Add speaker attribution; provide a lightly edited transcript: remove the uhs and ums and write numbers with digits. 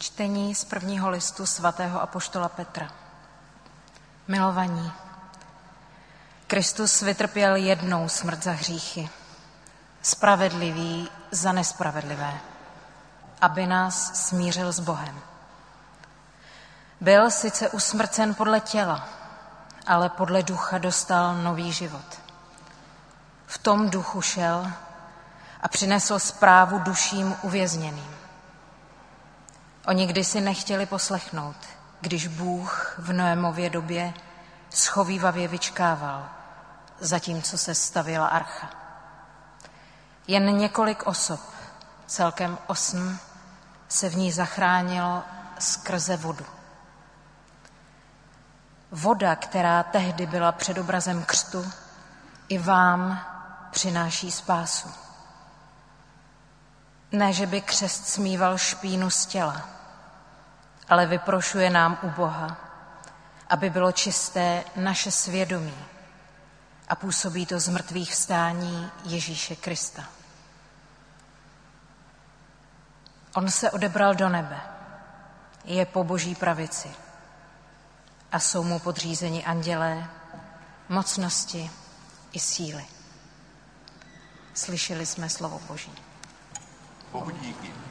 Speaker 1: Čtení z prvního listu svatého apoštola Petra. Milovaní, Kristus vytrpěl jednou smrt za hříchy, spravedlivý za nespravedlivé, aby nás smířil s Bohem. Byl sice usmrcen podle těla, ale podle ducha dostal nový život. V tom duchu šel a přinesl zprávu duším uvězněným. Oni kdysi nechtěli poslechnout, když Bůh v Noémově době schovívavě vyčkával, zatímco se stavěla archa. Jen několik osob, celkem 8, se v ní zachránilo skrze vodu. Voda, která tehdy byla předobrazem křtu, i vám přináší spásu. Ne, že by křest smýval špínu z těla, ale vyprošuje nám u Boha, aby bylo čisté naše svědomí a působí to z mrtvých vstání Ježíše Krista. On se odebral do nebe, je po Boží pravici a jsou mu podřízeni andělé, mocnosti i síly. Slyšeli jsme slovo Boží.
Speaker 2: Bohu díky.